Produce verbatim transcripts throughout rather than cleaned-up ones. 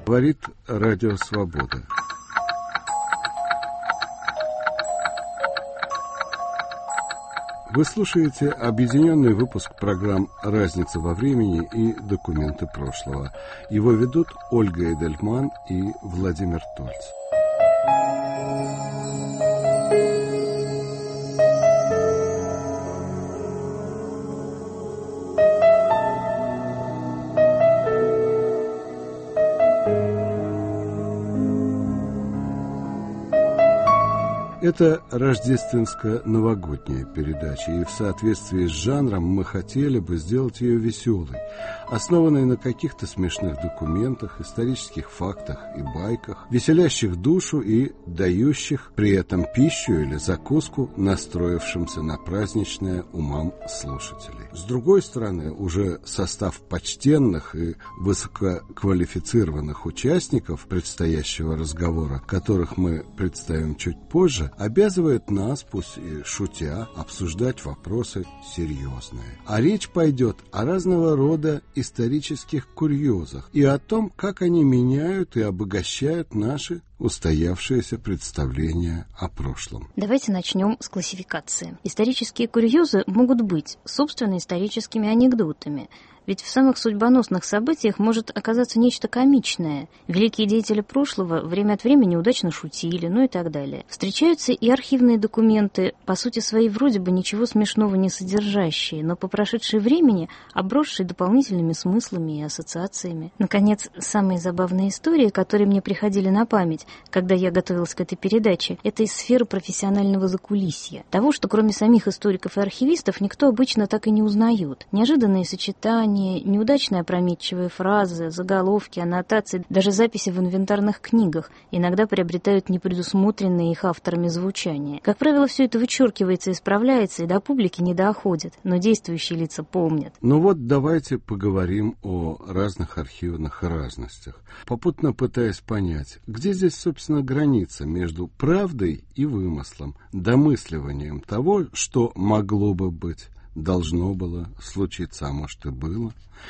Говорит Радио Свобода. Вы слушаете объединенный выпуск программ «Разница во времени» и «Документы прошлого». Его ведут Ольга Эдельман и Владимир Тольц. Это рождественско-новогодняя передача, и в соответствии с жанром мы хотели бы сделать ее веселой, основанной на каких-то смешных документах, исторических фактах и байках, веселящих душу и дающих при этом пищу или закуску настроившимся на праздничное умам слушателей. С другой стороны, уже состав почтенных и высококвалифицированных участников предстоящего разговора, которых мы представим чуть позже, обязывает нас, пусть и шутя, обсуждать вопросы серьезные. А речь пойдет о разного рода исторических курьезах и о том, как они меняют и обогащают наши устоявшиеся представления о прошлом. Давайте начнем с классификации. Исторические курьезы могут быть, собственно, историческими анекдотами. Ведь в самых судьбоносных событиях может оказаться нечто комичное. Великие деятели прошлого время от времени удачно шутили, ну и так далее. Встречаются и архивные документы, по сути своей вроде бы ничего смешного не содержащие, но по прошедшей времени обросшие дополнительными смыслами и ассоциациями. Наконец, самые забавные истории, которые мне приходили на память, когда я готовилась к этой передаче, это из сферы профессионального закулисья. Того, что кроме самих историков и архивистов никто обычно так и не узнает. Неожиданные сочетания, неудачные опрометчивые фразы, заголовки, аннотации, даже записи в инвентарных книгах иногда приобретают непредусмотренные их авторами звучания. Как правило, все это вычеркивается, исправляется и до публики не доходит, но действующие лица помнят. Ну вот давайте поговорим о разных архивных разностях, попутно пытаясь понять, где здесь, собственно, граница между правдой и вымыслом, домысливанием того, что могло бы быть, должно было случиться, а может и было.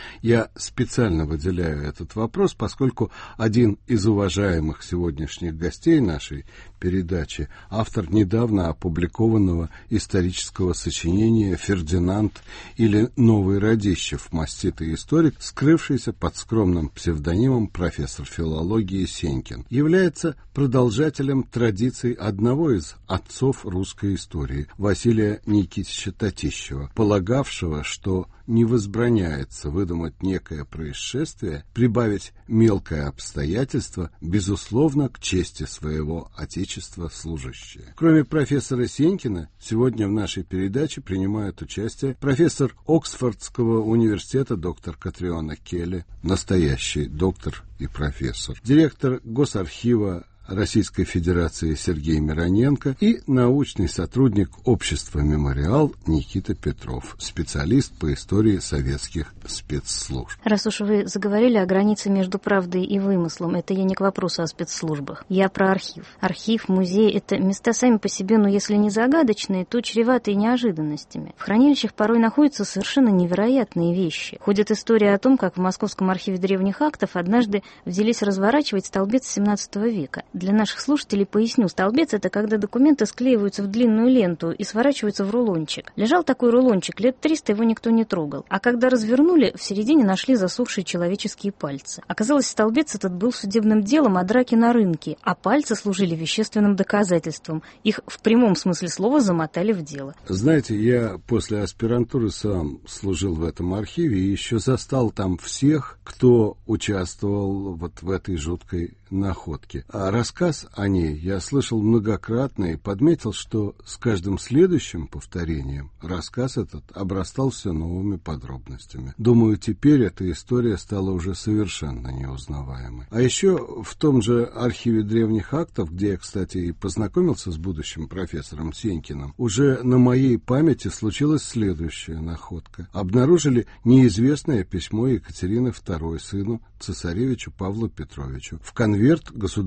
Я специально выделяю этот вопрос, поскольку один из уважаемых сегодняшних гостей нашей передачи, автор недавно опубликованного исторического сочинения «Фердинанд» или «Новый Радищев», маститый историк, скрывшийся под скромным псевдонимом профессор филологии Сенькин, является продолжателем традиций одного из отцов русской истории, Василия Никитича Татищева, полагавшего, что не возбраняется выдумать некое происшествие, прибавить мелкое обстоятельство, безусловно, к чести своего отечества служащее. Кроме профессора Сенькина, сегодня в нашей передаче принимают участие профессор Оксфордского университета доктор Катриона Келли, настоящий доктор и профессор, директор Госархива Российской Федерации Сергей Мироненко и научный сотрудник Общества «Мемориал» Никита Петров, специалист по истории советских спецслужб. Раз уж вы заговорили о границе между правдой и вымыслом, это я не к вопросу о спецслужбах. Я про архив. Архив, музей — это места сами по себе, но если не загадочные, то чреватые неожиданностями. В хранилищах порой находятся совершенно невероятные вещи. Ходит история о том, как в Московском архиве древних актов однажды взялись разворачивать столбец семнадцатого века. Для наших слушателей поясню, столбец — это когда документы склеиваются в длинную ленту и сворачиваются в рулончик. Лежал такой рулончик, лет триста его никто не трогал. А когда развернули, в середине нашли засохшие человеческие пальцы. Оказалось, столбец этот был судебным делом о драке на рынке, а пальцы служили вещественным доказательством. Их в прямом смысле слова замотали в дело. Знаете, я после аспирантуры сам служил в этом архиве и еще застал там всех, кто участвовал вот в этой жуткой находке. А рассказ о ней я слышал многократно и подметил, что с каждым следующим повторением рассказ этот обрастал все новыми подробностями. Думаю, теперь эта история стала уже совершенно неузнаваемой. А еще в том же архиве древних актов, где я, кстати, и познакомился с будущим профессором Сенькиным, уже на моей памяти случилась следующая находка. Обнаружили неизвестное письмо Екатерины второй сыну, цесаревичу Павлу Петровичу. В конверт государыне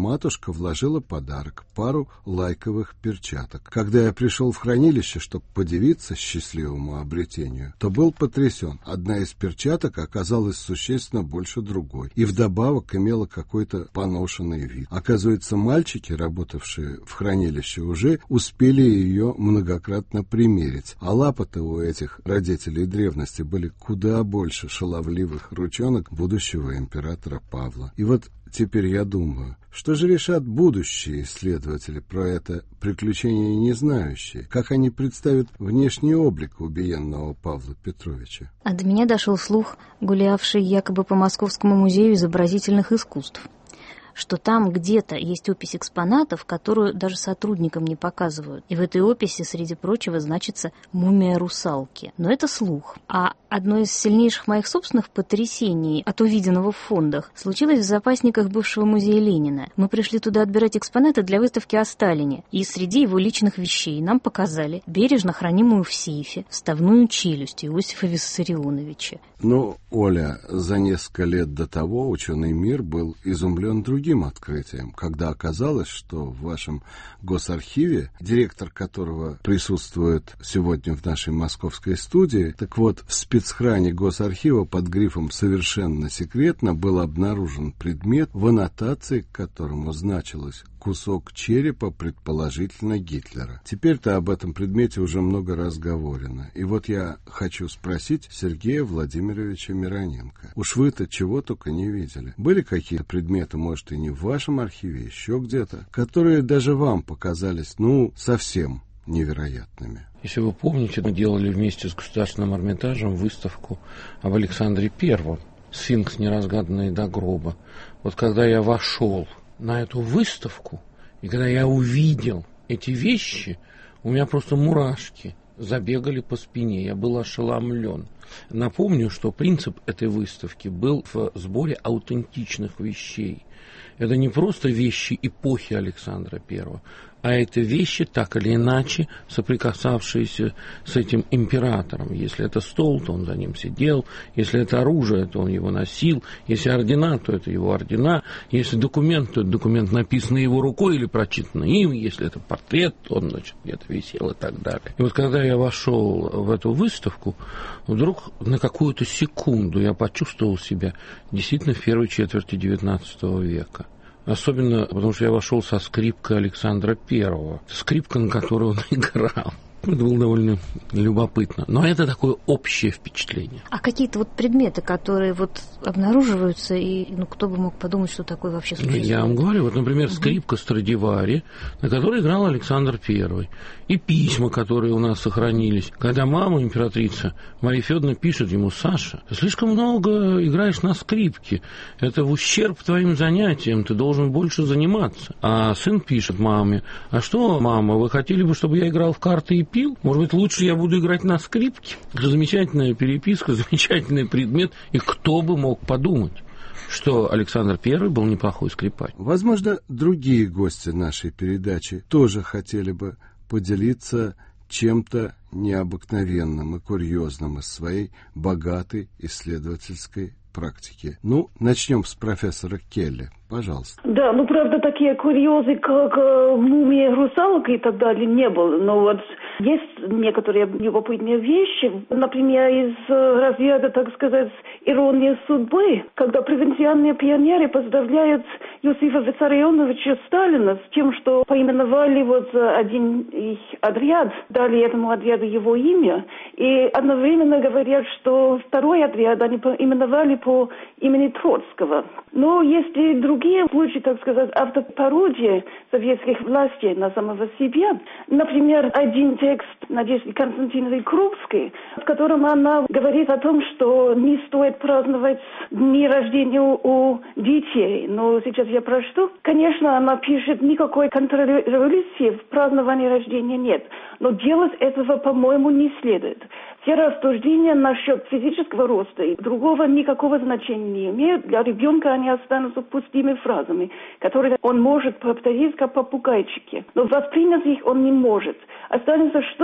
матушка вложила подарок, пару лайковых перчаток. Когда я пришел в хранилище, чтобы подивиться счастливому обретению, то был потрясен. Одна из перчаток оказалась существенно больше другой и вдобавок имела какой-то поношенный вид. Оказывается, мальчики, работавшие в хранилище, уже успели ее многократно примерить, а лапы-то у этих родителей древности были куда больше шаловливых ручонок будущего императора Павла. И вот теперь я думаю, что же решат будущие исследователи про это приключение не знающие? Как они представят внешний облик убиенного Павла Петровича? А до меня дошел слух, гулявший якобы по Московскому музею изобразительных искусств, что там где-то есть опись экспонатов, которую даже сотрудникам не показывают. И в этой описи, среди прочего, значится мумия русалки. Но это слух. А одно из сильнейших моих собственных потрясений от увиденного в фондах случилось в запасниках бывшего музея Ленина. Мы пришли туда отбирать экспонаты для выставки о Сталине. И среди его личных вещей нам показали бережно хранимую в сейфе вставную челюсть Иосифа Виссарионовича. Ну, Оля, за несколько лет до того ученый мир был изумлен другим открытием, когда оказалось, что в вашем госархиве, директор которого присутствует сегодня в нашей московской студии, так вот, в спецхране госархива под грифом «Совершенно секретно» был обнаружен предмет, в аннотации к которому значилось кусок черепа, предположительно, Гитлера. Теперь-то об этом предмете уже много раз говорено. И вот я хочу спросить Сергея Владимировича Мироненко. Уж вы-то чего только не видели. Были какие-то предметы, может, и не в вашем архиве, еще где-то, которые даже вам показались, ну, совсем невероятными? Если вы помните, мы делали вместе с Государственным Эрмитажем выставку об Александре Первом «Сфинкс неразгаданный до гроба». Вот когда я вошел на эту выставку, и когда я увидел эти вещи, у меня просто мурашки забегали по спине, я был ошеломлен. Напомню, что принцип этой выставки был в сборе аутентичных вещей. Это не просто вещи эпохи Александра Первого, а это вещи, так или иначе, соприкасавшиеся с этим императором. Если это стол, то он за ним сидел. Если это оружие, то он его носил. Если ордена, то это его ордена. Если документ, то это документ, написанный его рукой или прочитанный им. Если это портрет, то он, значит, где-то висел и так далее. И вот когда я вошел в эту выставку, вдруг на какую-то секунду я почувствовал себя действительно в первой четверти девятнадцатого века. Особенно, потому что я вошел со скрипкой Александра Первого. Скрипка, на которой он играл. Это было довольно любопытно. Но это такое общее впечатление. А какие-то вот предметы, которые вот обнаруживаются, и ну, кто бы мог подумать, что такое вообще существует? Я вам говорю, вот, например, скрипка Страдивари, на которой играл Александр Первый. И письма, которые у нас сохранились. Когда мама, императрица Мария Федоровна, пишет ему: «Саша, ты слишком много играешь на скрипке. Это в ущерб твоим занятиям, ты должен больше заниматься». А сын пишет маме: «А что, мама, вы хотели бы, чтобы я играл в карты и пил? Может быть, лучше я буду играть на скрипке?» Это замечательная переписка, замечательный предмет. И кто бы мог подумать, что Александр Первый был неплохой скрипач. Возможно, другие гости нашей передачи тоже хотели бы поделиться чем-то необыкновенным и курьезным из своей богатой исследовательской практики. Ну, начнем с профессора Келли. Пожалуйста. Да, ну, правда, такие курьезы, как э, мумия русалка и так далее, не было. Но вот есть некоторые любопытные вещи. Например, из э, разряда, так сказать, иронии судьбы, когда провинциальные пионеры поздравляют Иосифа Виссарионовича Сталина с тем, что поименовали вот один их отряд, дали этому отряду его имя, и одновременно говорят, что второй отряд они поименовали по имени Троцкого. Но есть и другие случаи, так сказать, автопародии советских властей на самого себя. Например, один текст Надежды Константиновны Крупской, в котором она говорит о том, что не стоит праздновать дни рождения у детей. Но сейчас я прочту. Конечно, она пишет, никакой контрреволюции в праздновании рождения нет. Но делать этого, по-моему, не следует. Все рассуждения насчет физического роста и другого никакого значения не имеют. Для ребенка они останутся пустыми фразами, которые он может повторить как попугайчики. Но воспринять их он не может. Останется что?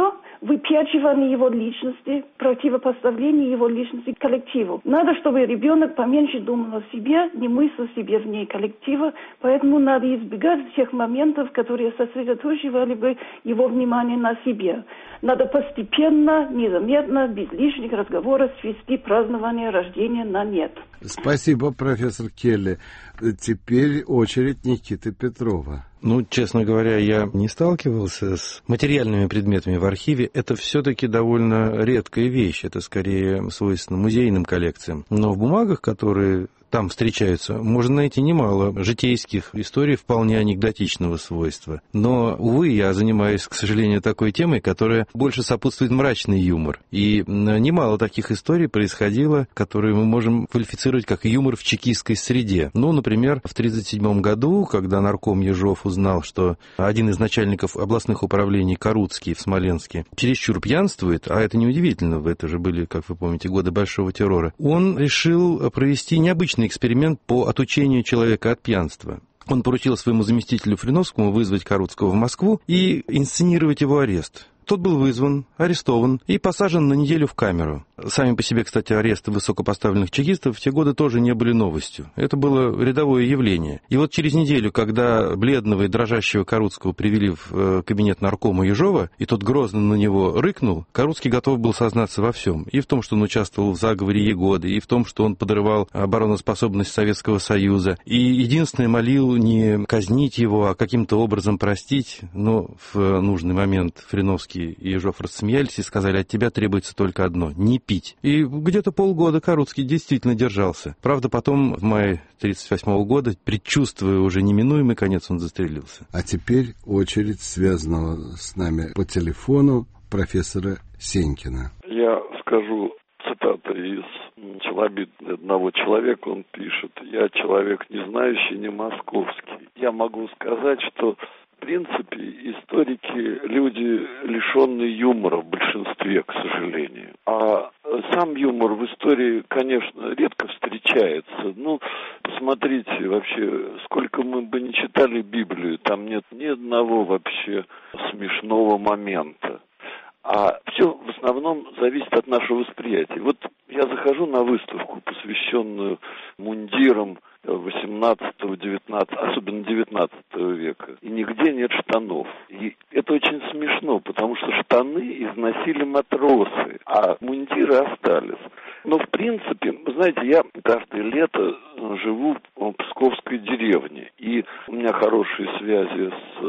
выпячивание его личности, противопоставление его личности коллективу. Надо, чтобы ребенок поменьше думал о себе, не мыслил о себе вне коллектива, поэтому надо избегать тех моментов, которые сосредоточивали бы его внимание на себе. Надо постепенно, незаметно, без лишних разговоров свести празднование рождения на нет. Спасибо, профессор Келли. Теперь очередь Никиты Петрова. Ну, честно говоря, я не сталкивался с материальными предметами в архиве. Это все-таки довольно редкая вещь. Это скорее свойственно музейным коллекциям. Но в бумагах, которые там встречаются, можно найти немало житейских историй вполне анекдотичного свойства. Но, увы, я занимаюсь, к сожалению, такой темой, которая больше сопутствует мрачный юмор. И немало таких историй происходило, которые мы можем квалифицировать как юмор в чекистской среде. Ну, например, в тридцать седьмом году, когда нарком Ежов узнал, что один из начальников областных управлений, Каруцкий, в Смоленске, чересчур пьянствует, а это неудивительно, это же были, как вы помните, годы Большого террора, он решил провести необычный эксперимент по отучению человека от пьянства. Он поручил своему заместителю Фриновскому вызвать Каруцкого в Москву и инсценировать его арест. Тот был вызван, арестован и посажен на неделю в камеру. Сами по себе, кстати, аресты высокопоставленных чекистов в те годы тоже не были новостью. Это было рядовое явление. И вот через неделю, когда бледного и дрожащего Каруцкого привели в кабинет наркома Ежова, и тот грозно на него рыкнул, Каруцкий готов был сознаться во всем. И в том, что он участвовал в заговоре Ягоды, и в том, что он подрывал обороноспособность Советского Союза. И единственное, молил не казнить его, а каким-то образом простить. Но в нужный момент Фриновский и Ежов рассмеялись и сказали: от тебя требуется только одно — не пить. И где-то полгода Каруцкий действительно держался. Правда, потом, в мае тридцать восьмого года, предчувствуя уже неминуемый конец, он застрелился. А теперь очередь связанного с нами по телефону профессора Сенькина. Я скажу цитату из челобит одного человека, он пишет: «Я человек не знающий, не московский. Я могу сказать, что в принципе, историки – люди, лишенные юмора в большинстве, к сожалению. А сам юмор в истории, конечно, редко встречается. Ну, посмотрите вообще, сколько мы бы не читали Библию, там нет ни одного вообще смешного момента. А все в основном зависит от нашего восприятия. Вот я захожу на выставку, посвященную мундирам восемнадцатого, девятнадцатого, особенно девятнадцатого века, и нигде нет штанов. И это очень смешно, потому что штаны износили матросы, а мундиры остались. Но, в принципе, вы знаете, я каждое лето живу в Псковской деревне, и у меня хорошие связи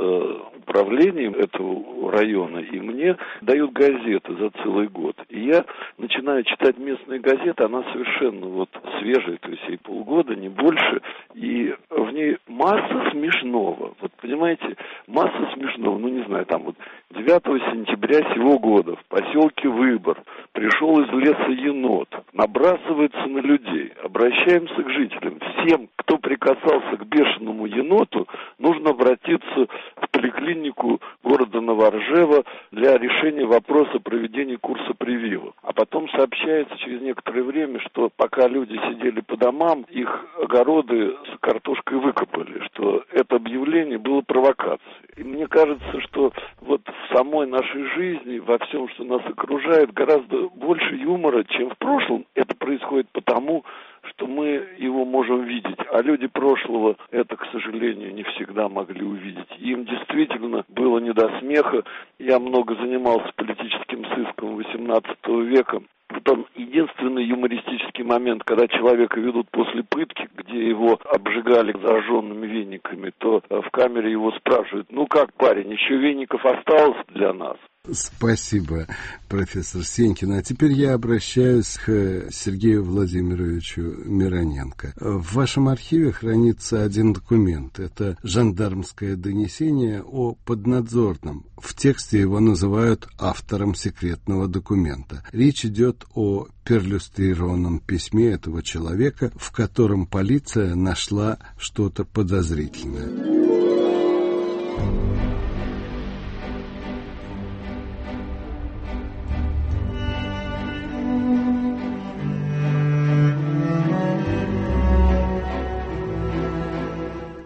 с управлением этого района, и мне дают газеты за целый год. И я начинаю читать местные газеты, она совершенно вот свежая, то есть ей полгода, не больше, и в ней масса смешного. Вот понимаете, масса смешного, ну не знаю, там вот девятого сентября сего года в поселке Выбор пришел из леса енот, набрасывается на людей. Обращаемся к жителям. Всем, кто прикасался к бешеному еноту, нужно обратиться в поликлинику города Новоржева для решения вопроса проведения курса прививок. А потом сообщается через некоторое время, что пока люди сидели по домам, их огороды с картошкой выкопали, что это объявление было провокацией. И мне кажется, что вот в самой нашей жизни, во всем, что нас окружает, гораздо больше юмора, чем в прошлом. Это происходит потому, что мы его можем видеть, а люди прошлого это, к сожалению, не всегда могли увидеть. Им действительно было не до смеха. Я много занимался политическим сыском восемнадцатого века. Потом единственный юмористический момент, когда человека ведут после пытки, где его обжигали зажженными вениками, то в камере его спрашивают: ну как, парень, еще веников осталось для нас? Спасибо, профессор Сенькин. А теперь я обращаюсь к Сергею Владимировичу Мироненко. В вашем архиве хранится один документ. Это жандармское донесение о поднадзорном. В тексте его называют автором секретного документа. Речь идет о перлюстрированном письме этого человека, в котором полиция нашла что-то подозрительное.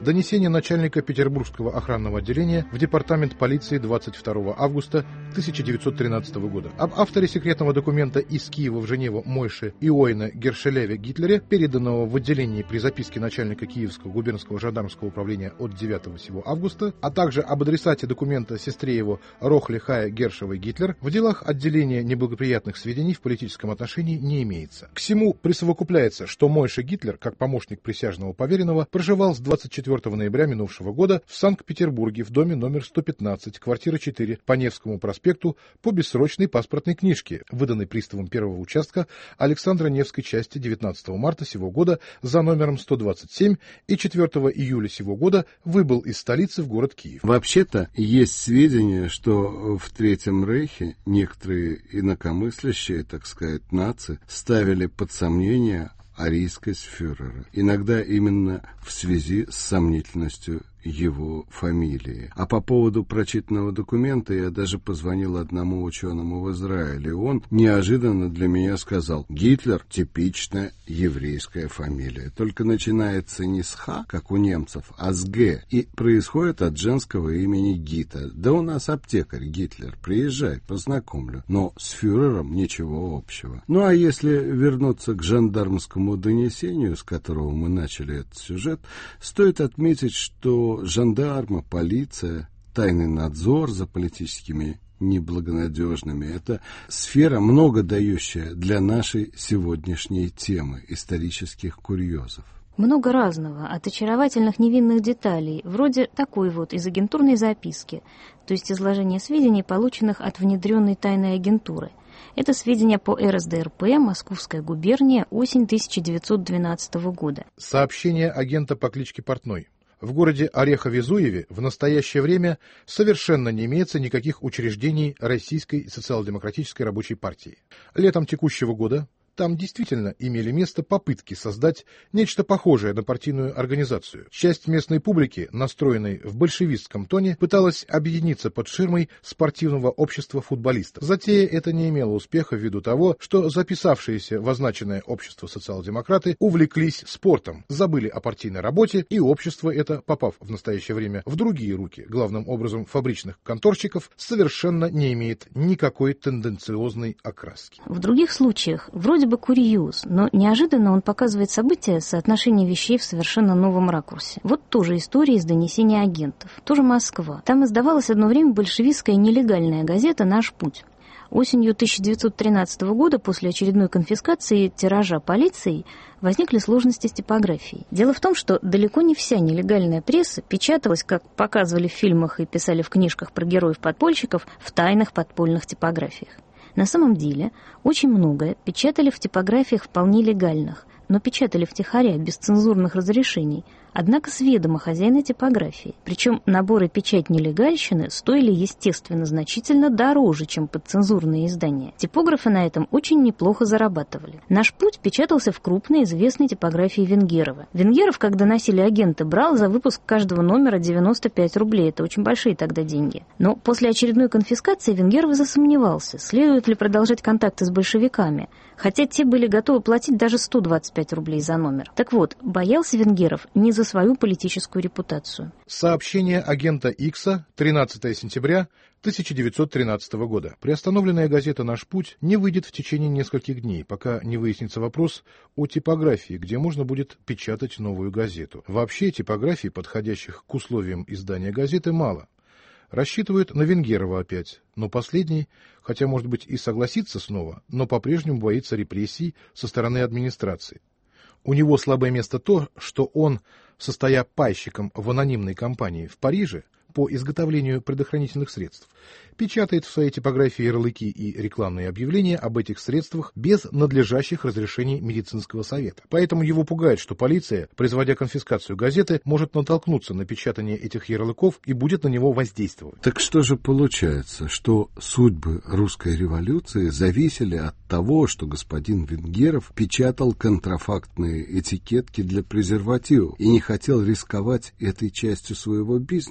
Донесение начальника Петербургского охранного отделения в департамент полиции двадцать второго августа тысяча девятьсот тринадцатого года. Об авторе секретного документа из Киева в Женеву Мойше Иоина Гершелеве Гитлере, переданного в отделении при записке начальника Киевского губернского жандармского управления от девятого сего августа, а также об адресате документа сестре его Рохле Хая Гершевой Гитлер, в делах отделения неблагоприятных сведений в политическом отношении не имеется. К всему присовокупляется, что Мойше Гитлер, как помощник присяжного поверенного, проживал с двадцать четвёртого ноября минувшего года в Санкт-Петербурге в доме номер сто пятнадцать, квартира четыре, по Невскому проспекту по бессрочной паспортной книжке, выданной приставом первого участка Александра Невской части девятнадцатого марта сего года за номером сто двадцать семь, и четвёртого июля сего года выбыл из столицы в город Киев. Вообще-то есть сведения, что в Третьем Рейхе некоторые инакомыслящие, так сказать, нации ставили под сомнение арийскость фюрера. Иногда именно в связи с сомнительностью его фамилии. А по поводу прочитанного документа я даже позвонил одному ученому в Израиле. Он неожиданно для меня сказал: Гитлер — типичная еврейская фамилия. Только начинается не с Х, как у немцев, а с Г. И происходит от женского имени Гита. Да у нас аптекарь Гитлер. Приезжай, познакомлю. Но с фюрером ничего общего. Ну а если вернуться к жандармскому донесению, с которого мы начали этот сюжет, стоит отметить, что жандармы, полиция, тайный надзор за политическими неблагонадежными — это сфера, много дающая для нашей сегодняшней темы исторических курьезов. Много разного, от очаровательных невинных деталей, вроде такой вот из агентурной записки, то есть изложение сведений, полученных от внедренной тайной агентуры. Это сведения по эр эс дэ эр пэ, Московская губерния, осень тысяча девятьсот двенадцатого года. Сообщение агента по кличке Портной. В городе Орехове-Зуеве в настоящее время совершенно не имеется никаких учреждений Российской социал-демократической рабочей партии. Летом текущего года там действительно имели место попытки создать нечто похожее на партийную организацию. Часть местной публики, настроенной в большевистском тоне, пыталась объединиться под ширмой спортивного общества футболистов. Затея это не имела успеха ввиду того, что записавшиеся в означенное общество социал-демократы увлеклись спортом, забыли о партийной работе, и общество это, попав в настоящее время в другие руки, главным образом фабричных конторщиков, совершенно не имеет никакой тенденциозной окраски. В других случаях вроде бы курьез, но неожиданно он показывает события, соотношение вещей в совершенно новом ракурсе. Вот тоже история из донесения агентов. Тоже Москва. Там издавалась одно время большевистская нелегальная газета «Наш путь». Осенью тысяча девятьсот тринадцатого года, после очередной конфискации тиража полицией, возникли сложности с типографией. Дело в том, что далеко не вся нелегальная пресса печаталась, как показывали в фильмах и писали в книжках про героев-подпольщиков, в тайных подпольных типографиях. На самом деле, очень многое печатали в типографиях вполне легальных, но печатали втихаря, без цензурных разрешений, однако с ведома хозяина типографии. Причем наборы печать нелегальщины стоили, естественно, значительно дороже, чем подцензурные издания. Типографы на этом очень неплохо зарабатывали. «Наш путь» печатался в крупной известной типографии Венгерова. Венгеров, когда носили агенты, брал за выпуск каждого номера девяносто пять рублей. Это очень большие тогда деньги. Но после очередной конфискации Венгеров засомневался, следует ли продолжать контакты с большевиками, хотя те были готовы платить даже сто двадцать пять рублей за номер. Так вот, боялся Венгеров не за свою политическую репутацию. Сообщение агента Икса, тринадцатого сентября тысяча девятьсот тринадцатого года. Приостановленная газета «Наш путь» не выйдет в течение нескольких дней, пока не выяснится вопрос о типографии, где можно будет печатать новую газету. Вообще типографий, подходящих к условиям издания газеты, мало. Рассчитывают на Венгерова опять, но последний, хотя, может быть, и согласится снова, но по-прежнему боится репрессий со стороны администрации. У него слабое место то, что он, состоя пайщиком в анонимной компании в Париже по изготовлению предохранительных средств, печатает в своей типографии ярлыки и рекламные объявления об этих средствах без надлежащих разрешений медицинского совета. Поэтому его пугает, что полиция, производя конфискацию газеты, может натолкнуться на печатание этих ярлыков и будет на него воздействовать. Так что же получается, что судьбы русской революции зависели от того, что господин Венгеров печатал контрафактные этикетки для презервативов и не хотел рисковать этой частью своего бизнеса? К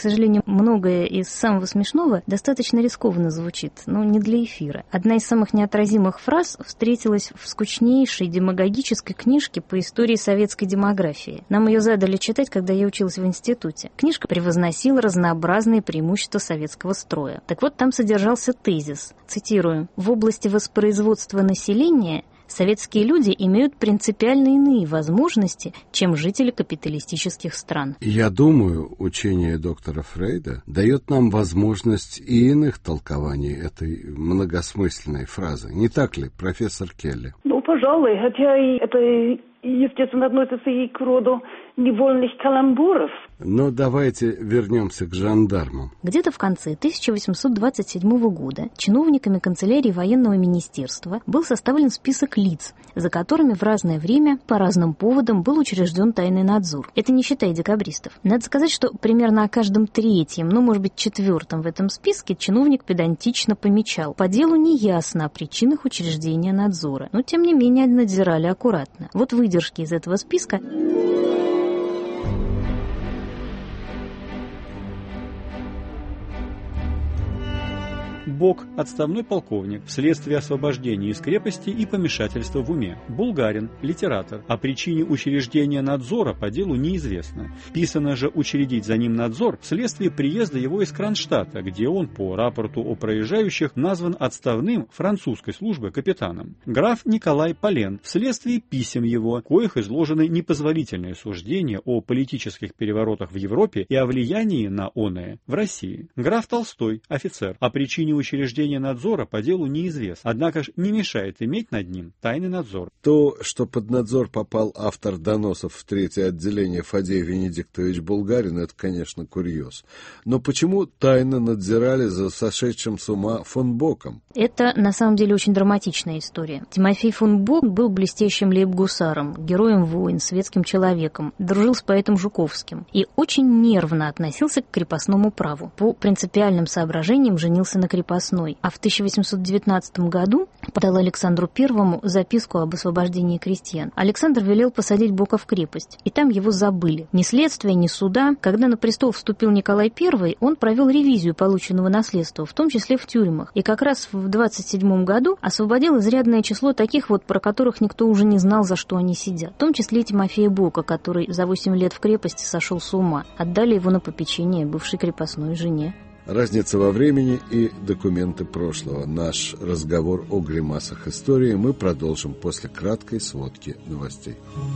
сожалению, многое из самого смешного достаточно рискованно звучит, но не для эфира. Одна из самых неотразимых фраз встретилась в скучнейшей демагогической книжке по истории советской демографии. Нам ее задали читать, когда я училась в институте. Книжка превозносила разнообразные преимущества советского строя. Так вот, там содержался тезис, цитирую: «В области воспроизводства населения советские люди имеют принципиально иные возможности, чем жители капиталистических стран». Я думаю, учение доктора Фрейда дает нам возможность и иных толкований этой многосмысленной фразы. Не так ли, профессор Келли? Ну, пожалуй, хотя и это, естественно, относится и к роду невольных каламбуров. Но давайте вернемся к жандармам. Где-то в конце тысяча восемьсот двадцать седьмого года чиновниками канцелярии военного министерства был составлен список лиц, за которыми в разное время по разным поводам был учрежден тайный надзор. Это не считая декабристов. Надо сказать, что примерно о каждом третьем, ну, может быть, четвертом в этом списке чиновник педантично помечал: по делу не ясно о причинах учреждения надзора, но тем не менее надзирали аккуратно. Вот выдержки из этого списка. Бок, отставной полковник, вследствие освобождения из крепости и помешательства в уме. Булгарин, литератор. О причине учреждения надзора по делу неизвестно. Писано же учредить за ним надзор вследствие приезда его из Кронштадта, где он по рапорту о проезжающих назван отставным французской службы капитаном. Граф Николай Полен, вследствие писем его, коих изложены непозволительные суждения о политических переворотах в Европе и о влиянии на оное в России. Граф Толстой, офицер. О причине учреждения надзора по делу неизвестно, однако ж не мешает иметь над ним тайный надзор. То, что под надзор попал автор доносов в третье отделение Фадей Венедиктович Булгарин, это, конечно, курьез. Но почему тайно надзирали за сошедшим с ума фон Боком? Это, на самом деле, очень драматичная история. Тимофей фон Бок был блестящим лейб-гусаром, героем войн, светским человеком, дружил с поэтом Жуковским и очень нервно относился к крепостному праву. По принципиальным соображениям женился на крепостной. А в тысяча восемьсот девятнадцатом году подал Александру Первому записку об освобождении крестьян. Александр велел посадить Бока в крепость, и там его забыли. Ни следствия, ни суда. Когда на престол вступил Николай Первый, он провел ревизию полученного наследства, в том числе в тюрьмах. И как раз в двадцать седьмом году освободил изрядное число таких вот, про которых никто уже не знал, за что они сидят. В том числе и Тимофея Бока, который за восемь лет в крепости сошел с ума. Отдали его на попечение бывшей крепостной жене. Разница во времени и документы прошлого. Наш разговор о гримасах истории мы продолжим после краткой сводки новостей.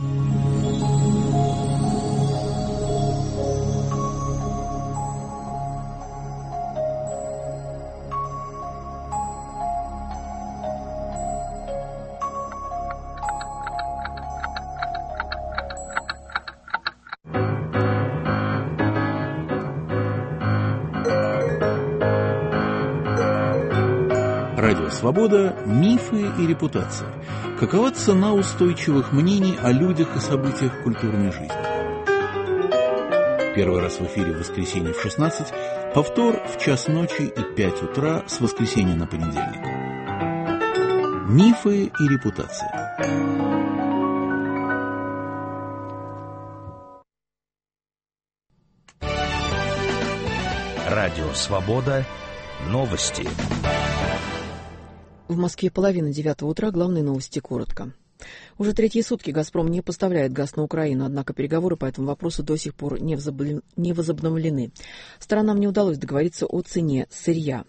Радио «Свобода. Мифы и репутация». Какова цена устойчивых мнений о людях и событиях культурной жизни? Первый раз в эфире в воскресенье в шестнадцать, повтор в час ночи и пять утра с воскресенья на понедельник. Мифы и репутация. Радио «Свобода». Новости. В Москве половина девятого утра. Главные новости коротко. Уже третьи сутки «Газпром» не поставляет газ на Украину, однако переговоры по этому вопросу до сих пор не возобновлены. Сторонам не удалось договориться о цене сырья.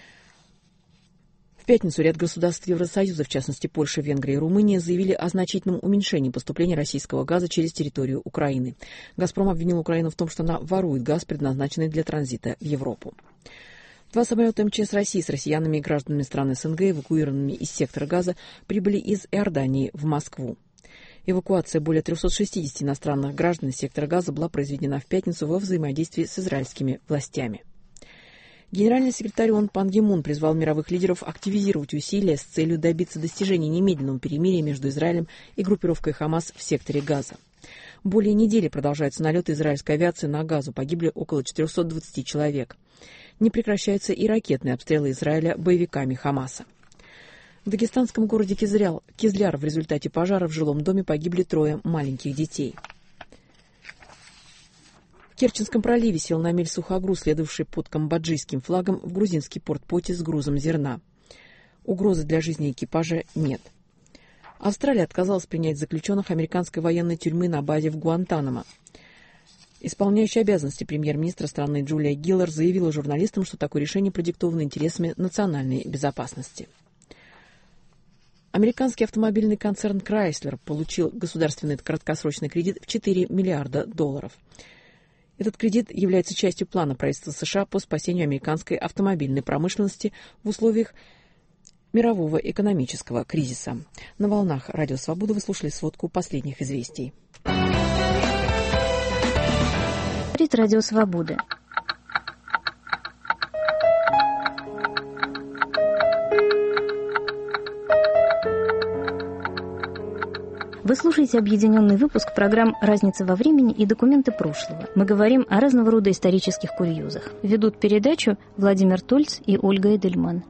В пятницу ряд государств Евросоюза, в частности Польша, Венгрия и Румыния, заявили о значительном уменьшении поступления российского газа через территорию Украины. «Газпром» обвинил Украину в том, что она ворует газ, предназначенный для транзита в Европу. Два самолета МЧС России с россиянами и гражданами стран СНГ, эвакуированными из сектора Газа, прибыли из Иордании в Москву. Эвакуация более трехсот шестидесяти иностранных граждан из сектора Газа была произведена в пятницу во взаимодействии с израильскими властями. Генеральный секретарь ООН Пан Ги Мун призвал мировых лидеров активизировать усилия с целью добиться достижения немедленного перемирия между Израилем и группировкой Хамас в секторе Газа. Более недели продолжаются налеты израильской авиации на Газу, погибли около четырехсот двадцати человек. Не прекращаются и ракетные обстрелы Израиля боевиками Хамаса. В дагестанском городе Кизляр, Кизляр в результате пожара в жилом доме погибли трое маленьких детей. Керченском проливе сел на мель сухогруз, следовавший под камбоджийским флагом в грузинский порт Поти с грузом зерна. Угрозы для жизни экипажа нет. Австралия отказалась принять заключенных американской военной тюрьмы на базе в Гуантанамо. Исполняющая обязанности премьер-министра страны Джулия Гиллар заявила журналистам, что такое решение продиктовано интересами национальной безопасности. Американский автомобильный концерн Chrysler получил государственный краткосрочный кредит в четыре миллиарда долларов. Этот кредит является частью плана правительства США по спасению американской автомобильной промышленности в условиях мирового экономического кризиса. На волнах Радио Свобода вы слушали сводку последних известий. Радио Свободы. Вы слушаете объединенный выпуск программ «Разница во времени» и «Документы прошлого». Мы говорим о разного рода исторических курьезах. Ведут передачу Владимир Тольц и Ольга Эдельман.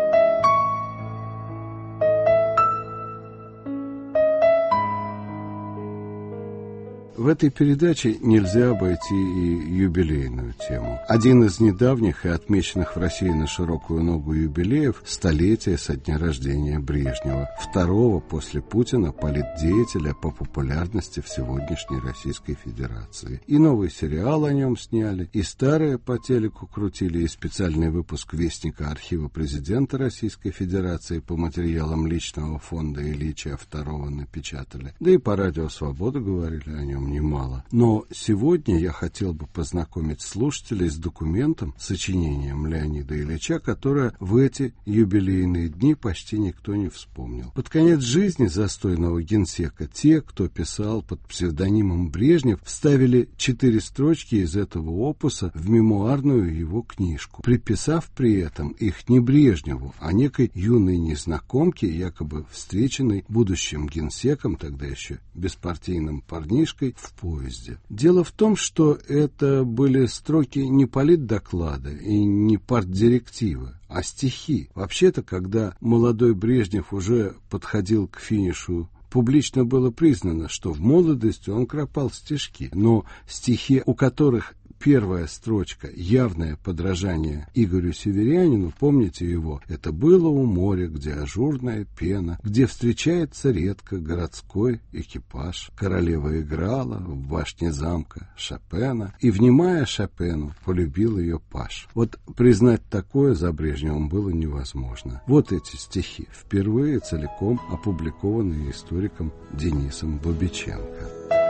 В этой передаче нельзя обойти и юбилейную тему. Один из недавних и отмеченных в России на широкую ногу юбилеев – столетие со дня рождения Брежнева, второго после Путина политдеятеля по популярности в сегодняшней Российской Федерации. И новый сериал о нем сняли, и старые по телеку крутили, и специальный выпуск Вестника архива президента Российской Федерации по материалам личного фонда Ильича второго напечатали. Да и по Радио Свобода говорили о нем немало. Но сегодня я хотел бы познакомить слушателей с документом, сочинением Леонида Ильича, которое в эти юбилейные дни почти никто не вспомнил. Под конец жизни застойного генсека те, кто писал под псевдонимом Брежнев, вставили четыре строчки из этого опуса в мемуарную его книжку, приписав при этом их не Брежневу, а некой юной незнакомке, якобы встреченной будущим генсеком, тогда еще беспартийным парнишкой, в поезде. Дело в том, что это были строки не политдоклада и не партдирективы, а стихи. Вообще-то, когда молодой Брежнев уже подходил к финишу, публично было признано, что в молодости он кропал стишки, но стихи, у которых первая строчка — явное подражание Игорю Северянину, помните его, это было у моря, где ажурная пена, где встречается редко городской экипаж. Королева играла в башне замка Шопена, и, внимая Шопену, полюбил ее паж. Вот признать такое за Брежневым было невозможно. Вот эти стихи, впервые целиком опубликованные историком Денисом Бабиченко.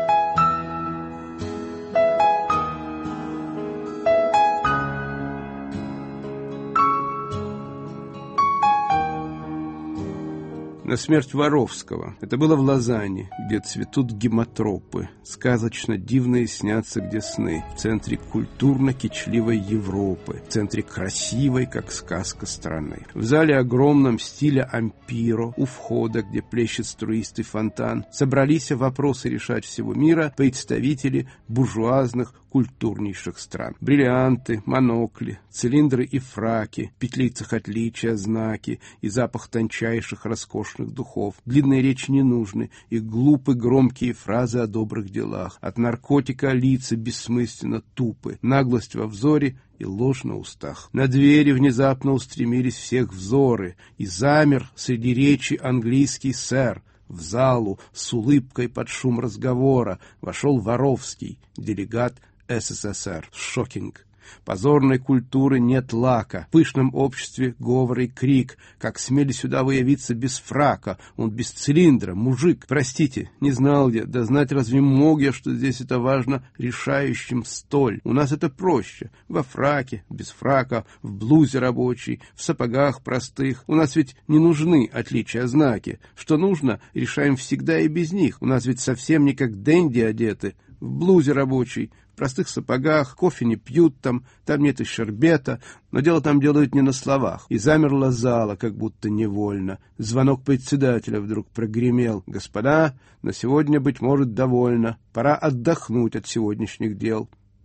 На смерть Воровского. Это было в Лозанне, где цветут гематропы. Сказочно дивные снятся где сны. В центре культурно-кичливой Европы. В центре красивой, как сказка, страны. В зале огромном стиля ампиро, у входа, где плещет струистый фонтан, собрались вопросы решать всего мира представители буржуазных культурнейших стран. Бриллианты, монокли, цилиндры и фраки, в петлицах отличия, знаки и запах тончайших роскошных духов. Длинные речи не нужны, и глупы громкие фразы о добрых делах. От наркотика лица бессмысленно тупы, наглость во взоре и ложь на устах. На двери внезапно устремились всех взоры, и замер среди речи английский сэр. В залу с улыбкой под шум разговора вошел Воровский, делегат СССР. Шокинг. Позорной культуры нет лака, в пышном обществе говор и крик. Как смели сюда вы явиться без фрака? Он без цилиндра, мужик. Простите, не знал я, да знать разве мог я, что здесь это важно решающим столь. У нас это проще. Во фраке, без фрака, в блузе рабочей, в сапогах простых. У нас ведь не нужны отличия знаки. Что нужно, решаем всегда и без них. У нас ведь совсем не как денди одеты. В блузе рабочей, в простых сапогах, кофе не пьют там, там нет и щербета, но дело там делают не на словах. И замерла зала, как будто невольно. Звонок председателя вдруг прогремел. «Господа, на сегодня, быть может, довольно. Пора отдохнуть от сегодняшних дел».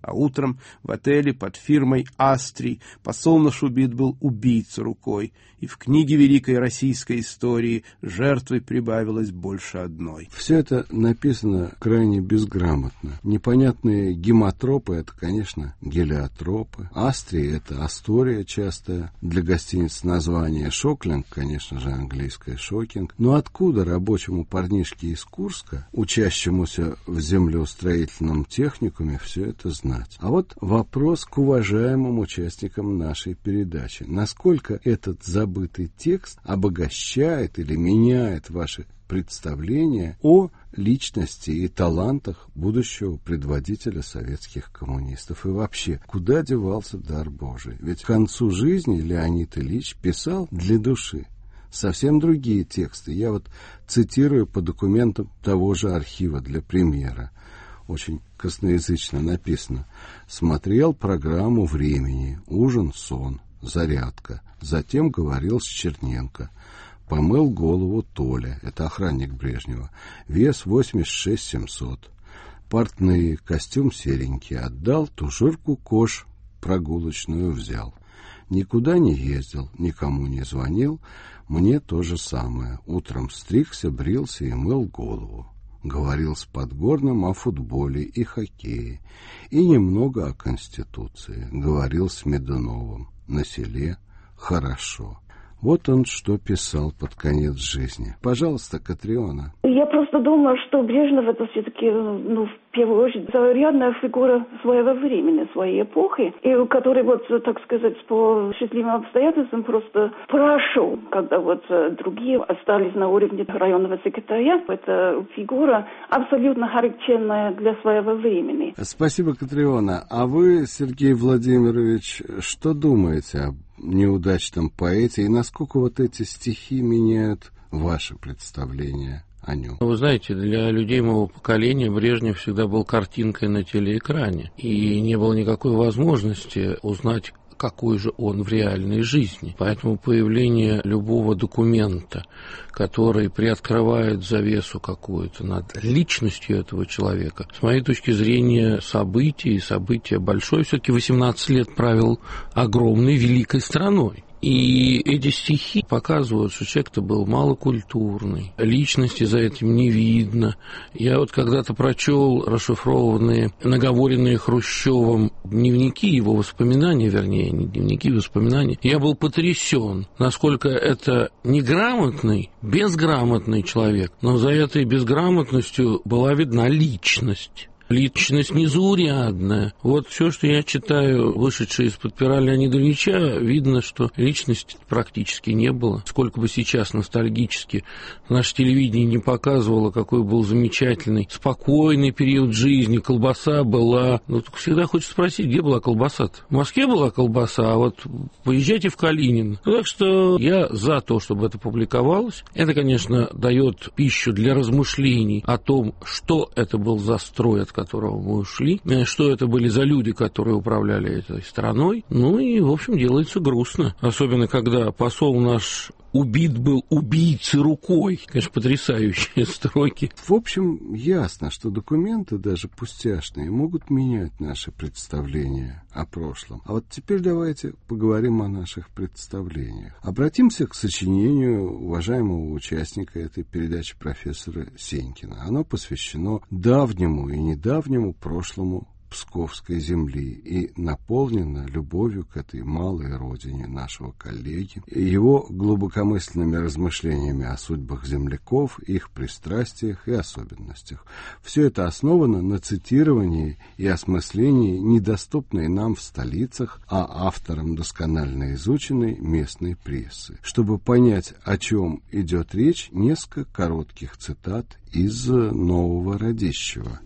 А утром в отеле под фирмой «Астрий» посол наш убит был убийца рукой, и в книге великой российской истории жертвой прибавилось больше одной. Все это написано крайне безграмотно. Непонятные гематропы — это, конечно, гелиотропы. Астрий — это Астория часто для гостиниц название. Шоклинг, конечно же, английское шокинг. Но откуда рабочему парнишке из Курска, учащемуся в землеустроительном техникуме, все это знать? А вот вопрос к уважаемым участникам нашей передачи. Насколько этот забытый текст обогащает или меняет ваши представления о личности и талантах будущего предводителя советских коммунистов? И вообще, куда девался дар Божий? Ведь к концу жизни Леонид Ильич писал для души совсем другие тексты. Я вот цитирую по документам того же архива для примера. Очень косноязычно написано: смотрел программу времени, ужин, сон, зарядка, затем говорил с Черненко, помыл голову Толя, это охранник Брежнева, вес восемьдесят шесть семьсот, портные, костюм серенький, отдал, туширку Кош прогулочную взял. Никуда не ездил, никому не звонил, мне то же самое, утром стригся, брился и мыл голову. Говорил с Подгорным о футболе и хоккее, и немного о Конституции. Говорил с Медуновым. На селе хорошо. Вот он что писал под конец жизни. Пожалуйста, Катриона. Я просто думаю, что Брежнев это все-таки, ну, в первую очередь, зарядная фигура своего времени, своей эпохи, и который, вот, так сказать, по счастливым обстоятельствам просто прошел, когда вот другие остались на уровне районного секретаря. Это фигура абсолютно характерная для своего времени. Спасибо, Катриона. А вы, Сергей Владимирович, что думаете об неудачном поэте и насколько вот эти стихи меняют ваше представление о нем? Вы знаете, для людей моего поколения Брежнев всегда был картинкой на телеэкране, и не было никакой возможности узнать, какой же он в реальной жизни. Поэтому появление любого документа, который приоткрывает завесу какую-то над личностью этого человека, с моей точки зрения, событие, и событие большое, все-таки восемнадцать лет правил огромной, великой страной. И эти стихи показывают, что человек-то был малокультурный, личности за этим не видно. Я вот когда-то прочел расшифрованные, наговоренные Хрущевым дневники, его воспоминания, вернее, не дневники, воспоминания. Я был потрясен, насколько это неграмотный, безграмотный человек, но за этой безграмотностью была видна личность. Личность незаурядная. Вот все, что я читаю, вышедшее из-под пера Леонида Ильича, видно, что личности практически не было. Сколько бы сейчас ностальгически наше телевидение не показывало, какой был замечательный, спокойный период жизни, колбаса была. Ну, только всегда хочется спросить, где была колбаса-то? В Москве была колбаса, а вот поезжайте в Калинин. Ну, так что я за то, чтобы это публиковалось. Это, конечно, дает пищу для размышлений о том, что это был за строй, от которого мы ушли, что это были за люди, которые управляли этой страной. Ну и, в общем, делается грустно. Особенно, когда посол наш убит был убийцей рукой. Конечно, потрясающие строки. В общем, ясно, что документы, даже пустяшные, могут менять наши представления о прошлом. А вот теперь давайте поговорим о наших представлениях. Обратимся к сочинению уважаемого участника этой передачи профессора Сенькина. Оно посвящено давнему и недавнему прошлому Псковской земли и наполнена любовью к этой малой родине нашего коллеги, его глубокомысленными размышлениями о судьбах земляков, их пристрастиях и особенностях. Все это основано на цитировании и осмыслении недоступной нам в столицах, а авторам досконально изученной местной прессы. Чтобы понять, о чем идет речь, несколько коротких цитат из «Нового Радищева».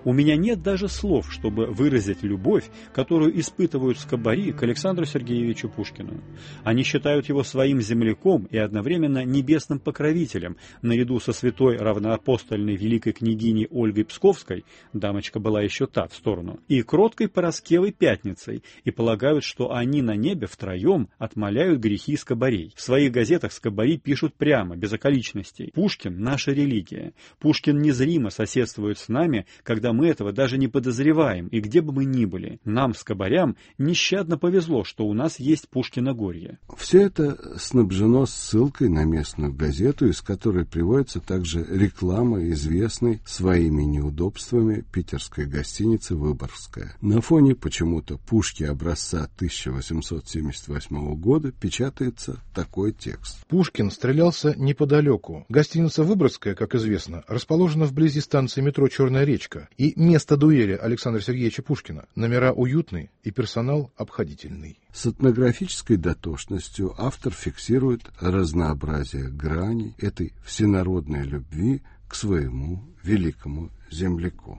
У меня нет даже слов, чтобы выразить любовь, которую испытывают скобари к Александру Сергеевичу Пушкину. Они считают его своим земляком и одновременно небесным покровителем, наряду со святой равноапостольной великой княгиней Ольгой Псковской, дамочка была еще та в сторону, и кроткой Пороскевой Пятницей, и полагают, что они на небе втроем отмоляют грехи скобарей. В своих газетах скобари пишут прямо, без околичностей: «Пушкин – наша религия. Пушкин незримо соседствует с нами, когда мы этого даже не подозреваем, и где бы мы ни были. Нам, скобарям, нещадно повезло, что у нас есть Пушкиногорье». Все это снабжено ссылкой на местную газету, из которой приводится также реклама известной своими неудобствами питерской гостиницы «Выборгская». На фоне почему-то пушки образца тысяча восемьсот семьдесят восьмого года печатается такой текст. Пушкин стрелялся неподалеку. Гостиница «Выборгская», как известно, расположена вблизи станции метро «Черная речка» и место дуэли Александра Сергеевича Пушкина. Номера уютные и персонал обходительный. С этнографической дотошностью автор фиксирует разнообразие граней этой всенародной любви к своему великому земляку.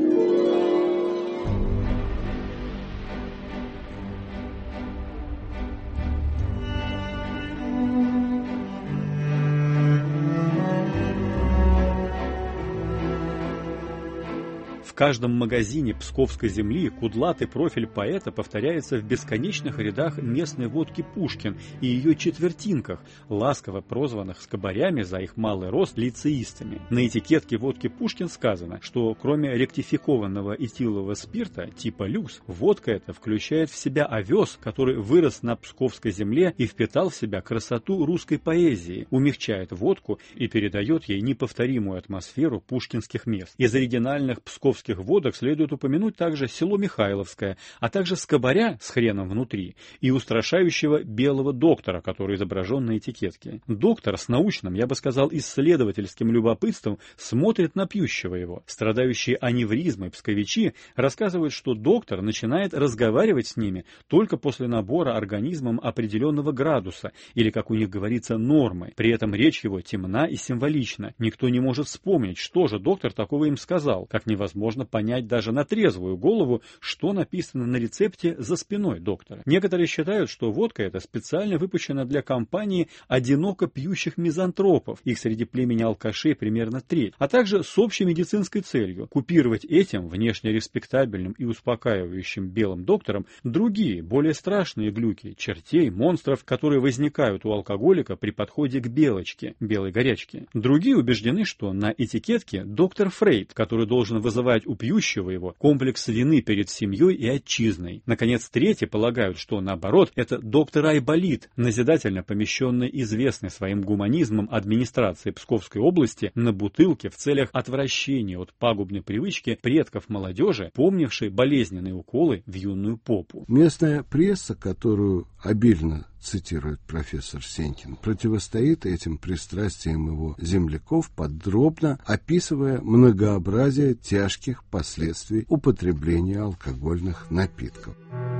В каждом магазине псковской земли кудлатый профиль поэта повторяется в бесконечных рядах местной водки «Пушкин» и ее четвертинках, ласково прозванных скобарями за их малый рост лицеистами. На этикетке водки «Пушкин» сказано, что кроме ректификованного этилового спирта типа люкс, водка эта включает в себя овес, который вырос на псковской земле и впитал в себя красоту русской поэзии, умягчает водку и передает ей неповторимую атмосферу пушкинских мест. Из оригинальных псковских водок следует упомянуть также село Михайловское, а также скобаря с хреном внутри и устрашающего белого доктора, который изображен на этикетке. Доктор с научным, я бы сказал, исследовательским любопытством смотрит на пьющего его. Страдающие аневризмой псковичи рассказывают, что доктор начинает разговаривать с ними только после набора организмом определенного градуса, или, как у них говорится, нормы. При этом речь его темна и символична. Никто не может вспомнить, что же доктор такого им сказал, как невозможно понять даже на трезвую голову, что написано на рецепте за спиной доктора. Некоторые считают, что водка эта специально выпущена для компании одиноко пьющих мизантропов, их среди племени алкашей примерно треть, а также с общей медицинской целью купировать этим внешне респектабельным и успокаивающим белым доктором другие, более страшные глюки, чертей, монстров, которые возникают у алкоголика при подходе к белочке, белой горячке. Другие убеждены, что на этикетке доктор Фрейд, который должен вызывать у пьющего его комплекс вины перед семьей и отчизной. Наконец, третьи полагают, что наоборот, это доктор Айболит, назидательно помещенный известной своим гуманизмом администрации Псковской области на бутылке в целях отвращения от пагубной привычки предков молодежи, помнившей болезненные уколы в юную попу. Местная пресса, которую обильно цитирует профессор Сенькин, противостоит этим пристрастиям его земляков, подробно описывая многообразие тяжких последствий употребления алкогольных напитков.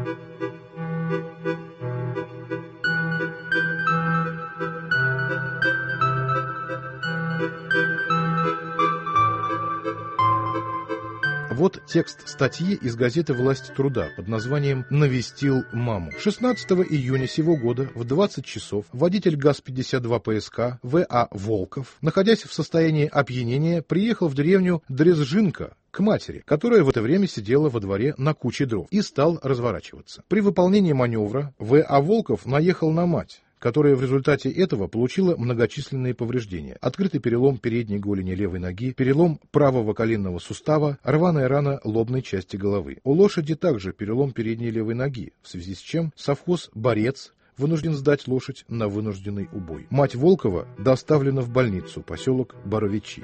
Вот текст статьи из газеты «Власть труда» под названием «Навестил маму». шестнадцатого июня сего года в двадцать часов водитель ГАЗ пятьдесят два ПСК В А Волков, находясь в состоянии опьянения, приехал в деревню Дрезжинка к матери, которая в это время сидела во дворе на куче дров, и стал разворачиваться. При выполнении маневра В А Волков наехал на мать, которая в результате этого получила многочисленные повреждения. Открытый перелом передней голени левой ноги, перелом правого коленного сустава, рваная рана лобной части головы. У лошади также перелом передней левой ноги, в связи с чем совхоз «Борец» вынужден сдать лошадь на вынужденный убой. Мать Волкова доставлена в больницу, поселок Боровичи.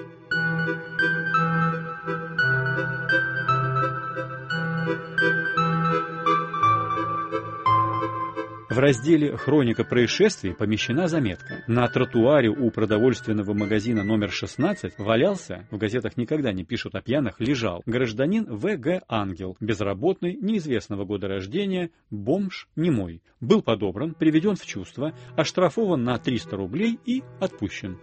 В разделе «Хроника происшествий» помещена заметка. На тротуаре у продовольственного магазина номер шестнадцать валялся, в газетах никогда не пишут о пьяных, лежал гражданин В Г Ангел, безработный, неизвестного года рождения, бомж, немой. Был подобран, приведен в чувство, оштрафован на триста рублей и отпущен.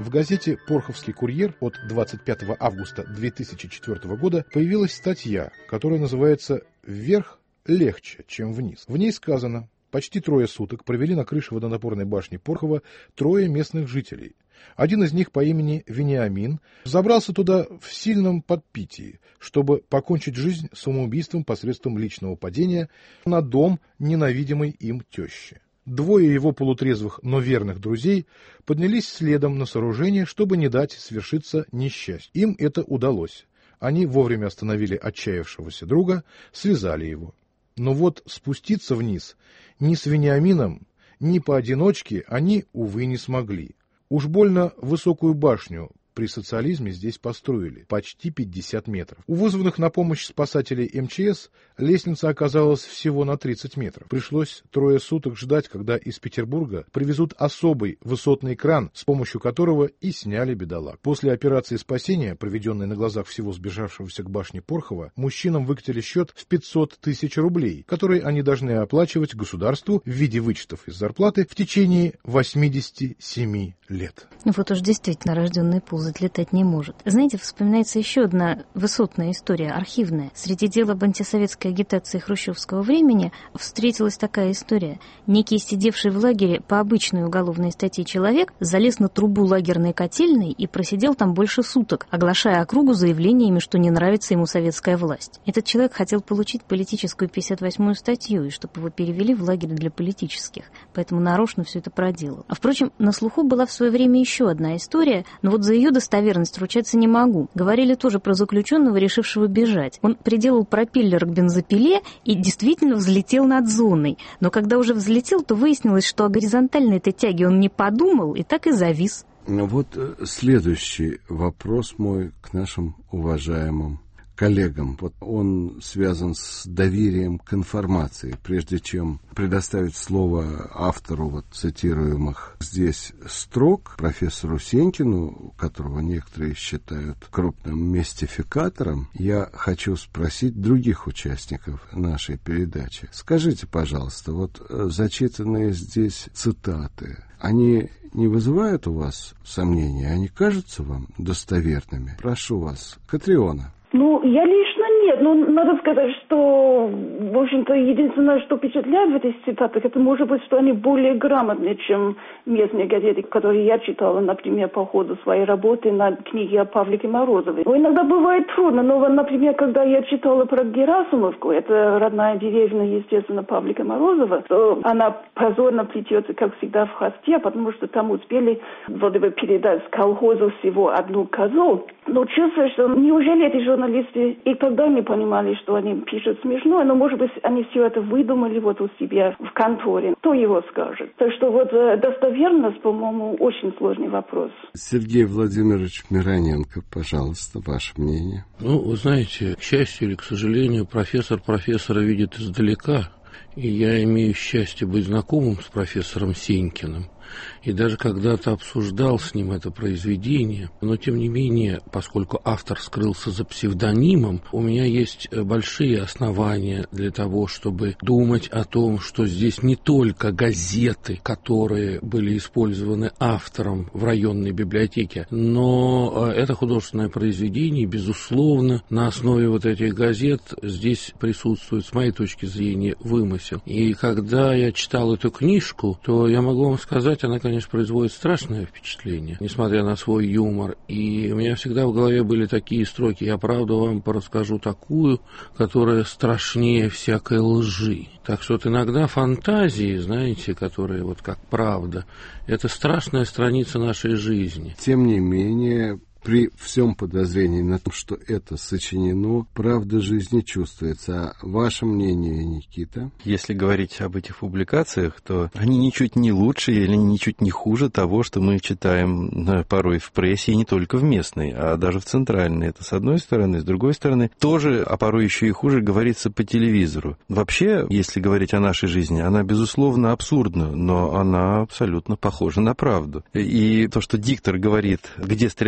В газете «Порховский курьер» от двадцать пятого августа две тысячи четвёртого года появилась статья, которая называется «Вверх легче, чем вниз». В ней сказано: почти трое суток провели на крыше водонапорной башни Порхова трое местных жителей. Один из них по имени Вениамин забрался туда в сильном подпитии, чтобы покончить жизнь самоубийством посредством личного падения на дом ненавидимой им тещи. Двое его полутрезвых, но верных друзей поднялись следом на сооружение, чтобы не дать свершиться несчастью. Им это удалось. Они вовремя остановили отчаявшегося друга, связали его. Но вот спуститься вниз ни с Вениамином, ни поодиночке они, увы, не смогли. Уж больно высокую башню при социализме здесь построили, почти пятьдесят метров. У вызванных на помощь спасателей эм че эс лестница оказалась всего на тридцать метров. Пришлось трое суток ждать, когда из Петербурга привезут особый высотный кран, с помощью которого и сняли бедолаг. После операции спасения, проведенной на глазах всего сбежавшегося к башне Порхова, мужчинам выкатили счет в пятьсот тысяч рублей, которые они должны оплачивать государству в виде вычетов из зарплаты в течение восьмидесяти семи лет. Вот уж действительно рожденный пул летать не может. Знаете, вспоминается еще одна высотная история, архивная. Среди дел об антисоветской агитации хрущевского времени встретилась такая история. Некий сидевший в лагере по обычной уголовной статье человек залез на трубу лагерной котельной и просидел там больше суток, оглашая округу заявлениями, что не нравится ему советская власть. Этот человек хотел получить политическую пятьдесят восьмую статью, и чтобы его перевели в лагерь для политических, поэтому нарочно все это проделал. А впрочем, на слуху была в свое время еще одна история, но вот за ее достоверность ручаться не могу. Говорили тоже про заключенного, решившего бежать. Он приделал пропеллер к бензопиле и действительно взлетел над зоной. Но когда уже взлетел, то выяснилось, что о горизонтальной этой тяге он не подумал и так и завис. Вот следующий вопрос мой к нашим уважаемым коллегам. Вот он связан с доверием к информации. Прежде чем предоставить слово автору вот цитируемых здесь строк, профессору Сенькину, которого некоторые считают крупным мистификатором, я хочу спросить других участников нашей передачи. Скажите, пожалуйста, вот зачитанные здесь цитаты, они не вызывают у вас сомнений? Они кажутся вам достоверными? Прошу вас, Катриона. Ну, я лично нет. Ну, надо сказать, что, в общем-то, единственное, что впечатляет в этих цитатах, это может быть, что они более грамотные, чем местные газеты, которые я читала, например, по ходу своей работы на книге о Павлике Морозовой. Ну, иногда бывает трудно, но, например, когда я читала про Герасимовку, это родная деревня, естественно, Павлика Морозова, то она позорно плетется, как всегда, в хвосте, потому что там успели вроде бы передать с колхоза всего одну козу. Но чувствую, что неужели эти журналисты и тогда не понимали, что они пишут смешно, но, может быть, они все это выдумали вот у себя в конторе. Кто его скажет? Так что вот достоверность, по-моему, очень сложный вопрос. Сергей Владимирович Мироненко, пожалуйста, ваше мнение. Ну, вы знаете, к счастью или к сожалению, профессор профессора видит издалека. И я имею счастье быть знакомым с профессором Сенькиным. И даже когда-то обсуждал с ним это произведение. Но, тем не менее, поскольку автор скрылся за псевдонимом, у меня есть большие основания для того, чтобы думать о том, что здесь не только газеты, которые были использованы автором в районной библиотеке, но это художественное произведение, безусловно, на основе вот этих газет здесь присутствует, с моей точки зрения, вымысел. И когда я читал эту книжку, то я могу вам сказать, она, конечно, производит страшное впечатление, несмотря на свой юмор. И у меня всегда в голове были такие строки: я правду вам порасскажу такую, которая страшнее всякой лжи. Так что вот иногда фантазии, знаете, которые вот как правда, это страшная страница нашей жизни. Тем не менее, при всем подозрении на том, что это сочинено, правда жизни чувствуется. А ваше мнение, Никита? Если говорить об этих публикациях, то они ничуть не лучше или ничуть не хуже того, что мы читаем порой в прессе, и не только в местной, а даже в центральной. Это с одной стороны. С другой стороны, тоже, а порой еще и хуже, говорится по телевизору. Вообще, если говорить о нашей жизни, она, безусловно, абсурдна, но она абсолютно похожа на правду. И то, что диктор говорит, где стрелялся Путин,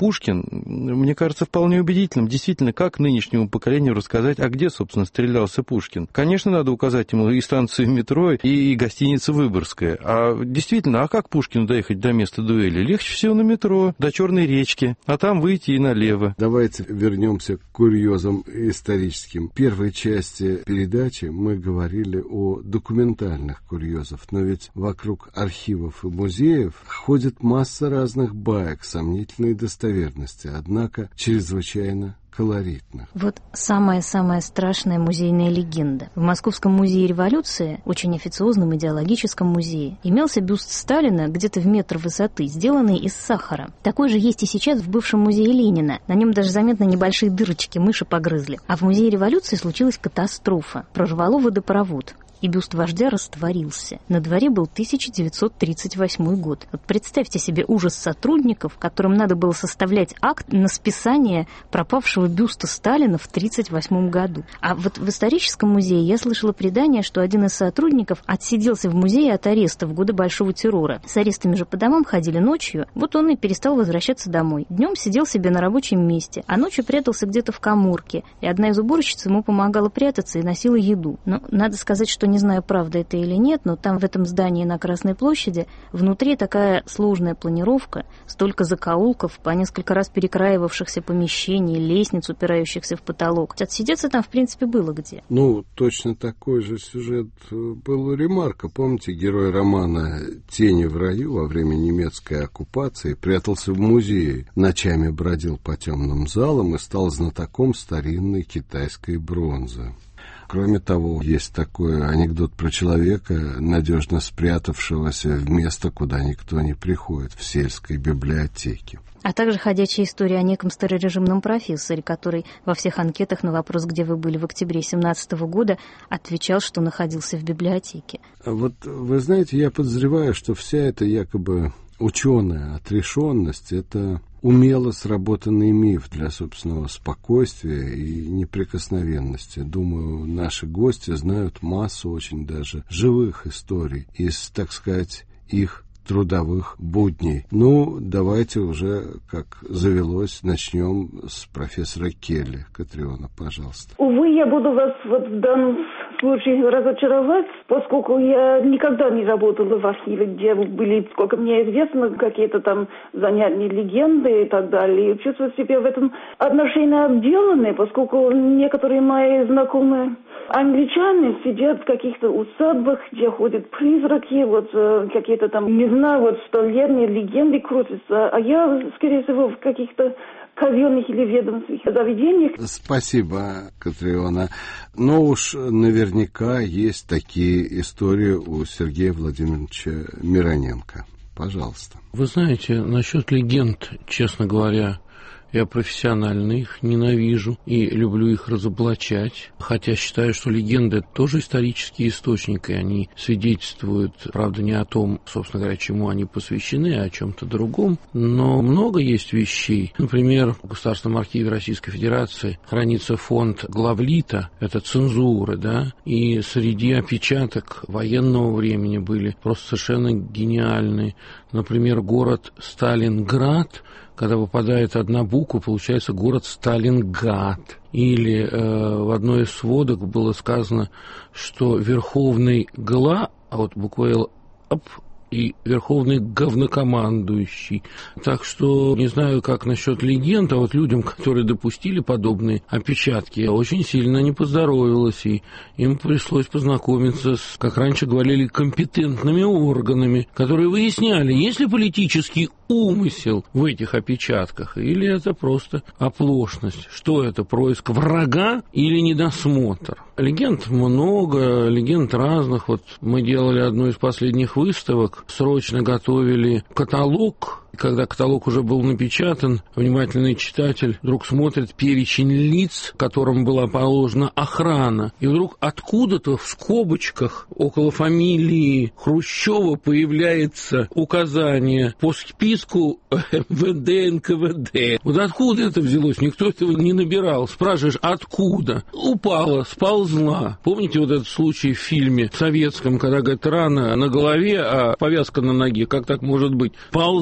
Пушкин, мне кажется, вполне убедительным. Действительно, как нынешнему поколению рассказать, а где, собственно, стрелялся Пушкин? Конечно, надо указать ему и станцию метро, и гостиницу «Выборгская». А действительно, а как Пушкину доехать до места дуэли? Легче всего на метро, до Черной речки, а там выйти и налево. Давайте вернемся к курьезам историческим. В первой части передачи мы говорили о документальных курьезах, но ведь вокруг архивов и музеев ходит масса разных баек сомнительной достоверности, однако чрезвычайно колоритных. Вот самая-самая страшная музейная легенда. В Московском музее революции, очень официозном идеологическом музее, имелся бюст Сталина где-то в метр высоты, сделанный из сахара. Такой же есть и сейчас в бывшем музее Ленина. На нем даже заметны небольшие дырочки, мыши погрызли. А в музее революции случилась катастрофа. Прорвало водопровод. И бюст вождя растворился. На дворе был тысяча девятьсот тридцать восьмой год. Вот представьте себе ужас сотрудников, которым надо было составлять акт на списание пропавшего бюста Сталина в тридцать восьмом году. А вот в историческом музее я слышала предание, что один из сотрудников отсиделся в музее от ареста в годы Большого террора. С арестами же по домам ходили ночью, вот он и перестал возвращаться домой. Днем сидел себе на рабочем месте, а ночью прятался где-то в каморке, и одна из уборщиц ему помогала прятаться и носила еду. Но надо сказать, что не знаю, правда это или нет, но там в этом здании на Красной площади внутри такая сложная планировка, столько закоулков, по несколько раз перекраивавшихся помещений, лестниц, упирающихся в потолок. Отсидеться там, в принципе, было где. Ну, точно такой же сюжет был у Ремарка. Помните, герой романа «Тени в раю» во время немецкой оккупации прятался в музее, ночами бродил по темным залам и стал знатоком старинной китайской бронзы. Кроме того, есть такой анекдот про человека, надежно спрятавшегося в место, куда никто не приходит, в сельской библиотеке. А также ходячая история о неком старорежимном профессоре, который во всех анкетах на вопрос, где вы были в октябре семнадцатого года, отвечал, что находился в библиотеке. Вот вы знаете, я подозреваю, что вся эта якобы ученая отрешенность — это умело сработанный миф для собственного спокойствия и неприкосновенности. Думаю, наши гости знают массу очень даже живых историй из, так сказать, их трудовых будней. Ну, давайте уже, как завелось, начнем с профессора Келли. Катриона, пожалуйста. Увы, я буду вас вот в данном случае разочаровать, поскольку я никогда не работала в архиве, где были, сколько мне известно, какие-то там занятия, легенды и так далее. И чувствую себя в этом отношении обделанной, поскольку некоторые мои знакомые англичане сидят в каких-то усадьбах, где ходят призраки, вот э, какие-то там, не знаю, вот столетние легенды крутятся, а я, скорее всего, в каких-то казенных или ведомственных заведениях. Спасибо, Катриона. Но уж наверняка есть такие истории у Сергея Владимировича Мироненко. Пожалуйста. Вы знаете, насчет легенд, честно говоря, я профессионально их ненавижу и люблю их разоблачать, хотя считаю, что легенды — это тоже исторический источник, и они свидетельствуют, правда, не о том, собственно говоря, чему они посвящены, а о чем-то другом, но много есть вещей. Например, в Государственном архиве Российской Федерации хранится фонд главлита, это цензуры, да, и среди опечаток военного времени были просто совершенно гениальные. Например, город Сталинград, когда выпадает одна буква, получается город Сталинград. Или э, в одной из сводок было сказано, что верховный гла, а вот буква Л, оп, и верховный говнокомандующий. Так что не знаю, как насчет легенд, а вот людям, которые допустили подобные опечатки, очень сильно не поздоровилось, и им пришлось познакомиться с, как раньше говорили, компетентными органами, которые выясняли, есть ли политический умысел в этих опечатках, или это просто оплошность. Что это, происк врага или недосмотр? Легенд много, легенд разных. Вот мы делали одну из последних выставок, срочно готовили каталог. Когда каталог уже был напечатан, внимательный читатель вдруг смотрит перечень лиц, которым была положена охрана. И вдруг откуда-то в скобочках около фамилии Хрущева появляется указание по списку эм вэ дэ эн ка вэ дэ. Вот откуда это взялось? Никто этого не набирал. Спрашиваешь, откуда? Упала, сползла. Помните вот этот случай в фильме советском, когда, говорит, рана на голове, а повязка на ноге? Как так может быть? Ползла.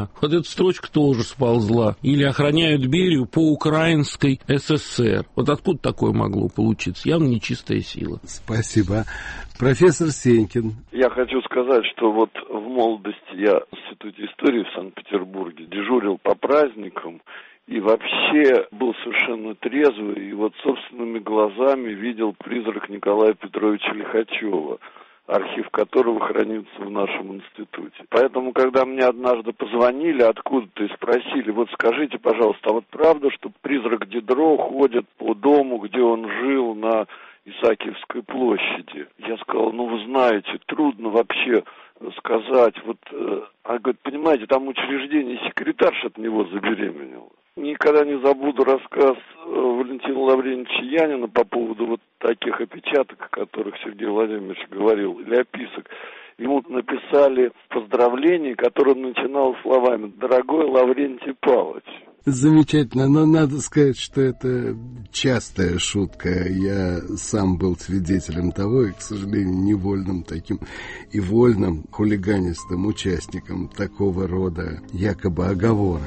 война. Вот эта строчка тоже сползла. Или охраняют Берию по украинской ССР. Вот откуда такое могло получиться? Явно нечистая сила. Спасибо. Профессор Сенькин. Я хочу сказать, что вот в молодости я в Институте истории в Санкт-Петербурге дежурил по праздникам и вообще был совершенно трезвый, и вот собственными глазами видел призрак Николая Петровича Лихачева, архив которого хранится в нашем институте. Поэтому, когда мне однажды позвонили откуда-то и спросили, вот скажите, пожалуйста, а вот правда, что призрак Дидро ходит по дому, где он жил на Исаакиевской площади? Я сказал, ну вы знаете, трудно вообще сказать. Вот, а говорит, понимаете, там учреждение секретарша от него забеременела. Никогда не забуду рассказ Валентина Лаврентьевича Янина по поводу вот таких опечаток, о которых Сергей Владимирович говорил, или описок. Ему написали поздравление, которое начинало словами «Дорогой Лаврентий Павлович». Замечательно, но надо сказать, что это частая шутка. Я сам был свидетелем того, и, к сожалению, невольным таким и вольным хулиганистым участником такого рода якобы оговорок.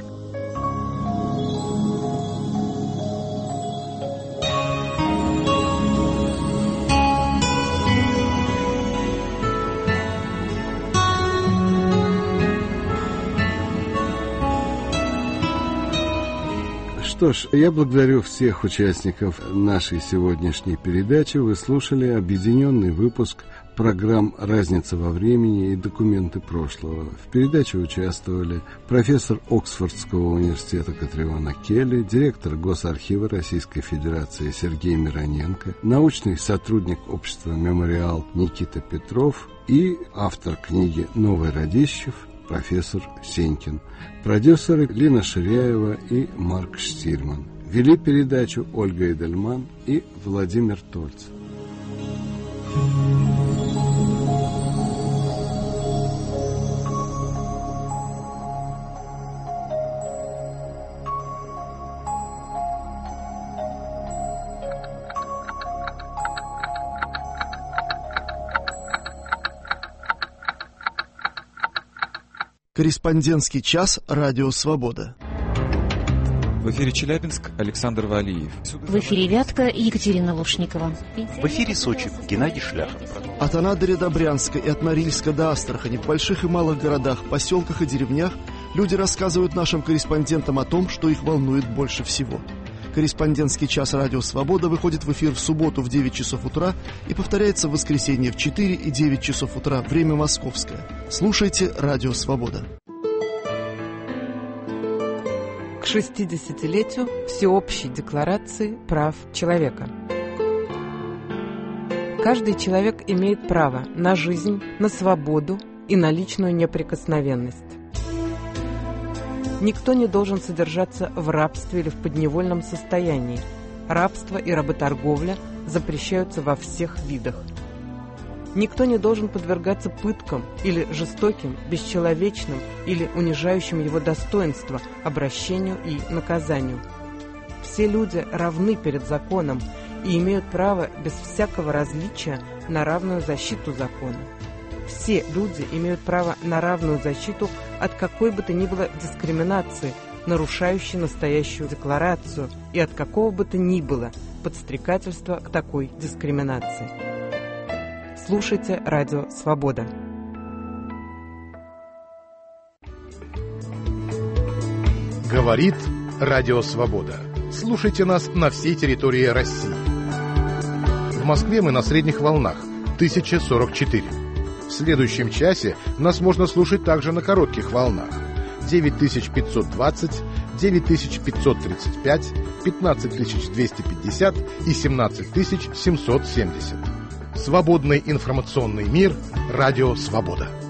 Что ж, я благодарю всех участников нашей сегодняшней передачи. Вы слушали объединенный выпуск программ «Разница во времени» и «Документы прошлого». В передаче участвовали профессор Оксфордского университета Катриона Келли, директор Госархива Российской Федерации Сергей Мироненко, научный сотрудник общества «Мемориал» Никита Петров и автор книги «Новый Радищев» профессор Сенькин, продюсеры Лина Ширяева и Марк Штирман. Вели передачу Ольга Эдельман и Владимир Тольц. Корреспондентский час «Радио Свобода». В эфире Челябинск, Александр Валиев. В эфире Вятка, Екатерина Лушникова. В эфире Сочи, Геннадий Шляхов. От Анадыря до Брянска и от Норильска до Астрахани, в больших и малых городах, поселках и деревнях люди рассказывают нашим корреспондентам о том, что их волнует больше всего. Корреспондентский час «Радио Свобода» выходит в эфир в субботу в девять часов утра и повторяется в воскресенье в четыре и девять часов утра, время московское. Слушайте «Радио Свобода». К шестидесятилетию Всеобщей декларации прав человека. Каждый человек имеет право на жизнь, на свободу и на личную неприкосновенность. Никто не должен содержаться в рабстве или в подневольном состоянии. Рабство и работорговля запрещаются во всех видах. Никто не должен подвергаться пыткам или жестоким, бесчеловечным или унижающим его достоинство обращению и наказанию. Все люди равны перед законом и имеют право без всякого различия на равную защиту закона. Все люди имеют право на равную защиту от какой бы то ни было дискриминации, нарушающей настоящую декларацию, и от какого бы то ни было подстрекательства к такой дискриминации. Слушайте «Радио Свобода». Говорит «Радио Свобода». Слушайте нас на всей территории России. В Москве мы на средних волнах тысяча сорок четыре. В следующем часе нас можно слушать также на коротких волнах девять тысяч пятьсот двадцать, девять тысяч пятьсот тридцать пять, пятнадцать тысяч двести пятьдесят и семнадцать тысяч семьсот семьдесят. Свободный информационный мир. Радио Свобода.